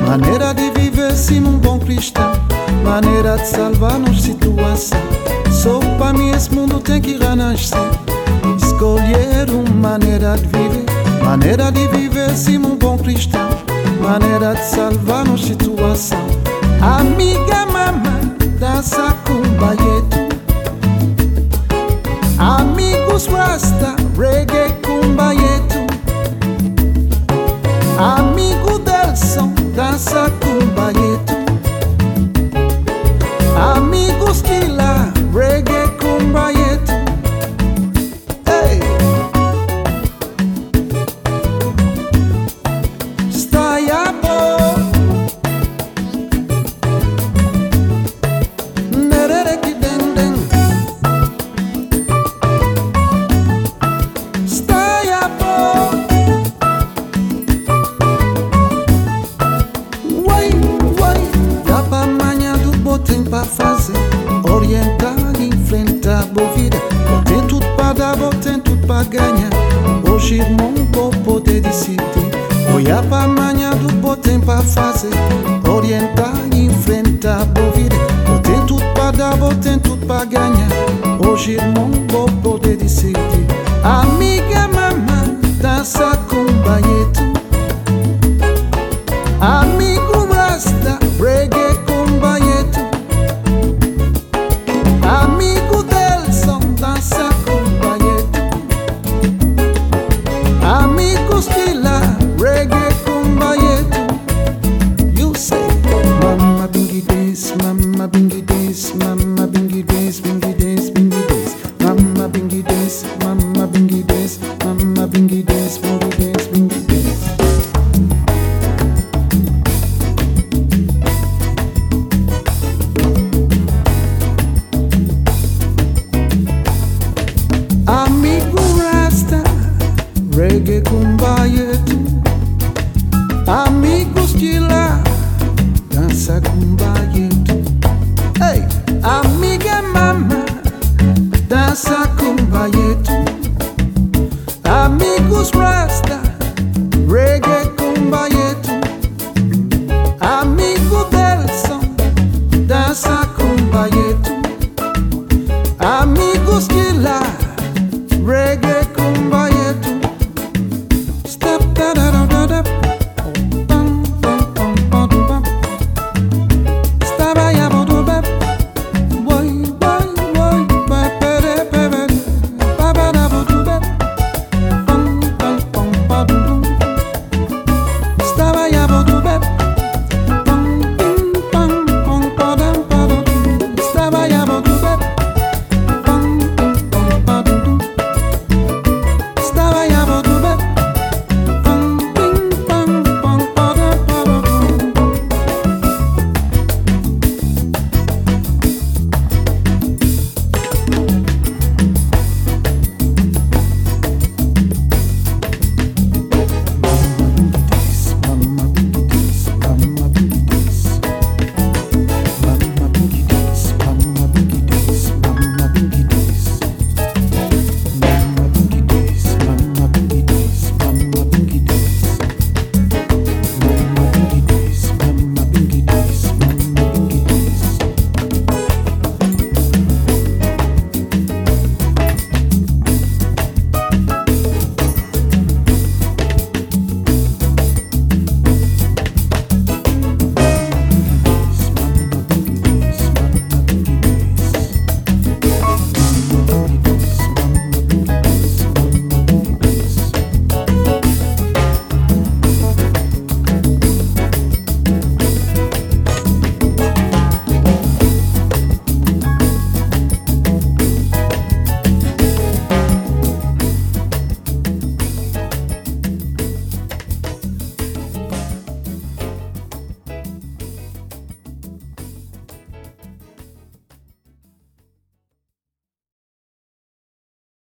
Maneira de viver sim um bom cristão, maneira de salvar-nos situação. Só para mim esse mundo tem que renascer, escolher uma maneira de viver. Maneira de viver sim um bom cristão, maneira de salvar-nos situação. Amiga mama, dança com baieto. Amigos rasta, reggae com baieto. Amigo Delson, dança com baieto. Amigos Kila, reggae com baieto. Hey! Stayabo nerere que dendem. Stayabo Uai, uai, dá pra amanhã do botem pra fazer, orientar, enfrentar a vida. Botem tudo pra dar, botem tudo pra ganhar. Hoje irmão vou poder decidir. Olhar pra amanhã do botem pra fazer, orientar, enfrentar a vida. Botem tudo pra dar, botem tudo pra ganhar. Hoje irmão vou poder decidir. Amiga mamã, dança com baieto. Amigo rasta, reggae com baieto. Amigo Delson, dança com baieto. Amigos Kila, reggae com baieto. You say, mama bingy days, mama bingy days, mama bingy days, bingy days, bingy days. Mama bingy days, mama bingy days, mama bingy days, bingy days, bingy days. Amigo rasta, reggae com baieto. Amigos de lá, dança com baieto. Ei, amiga mama, dança com baieto.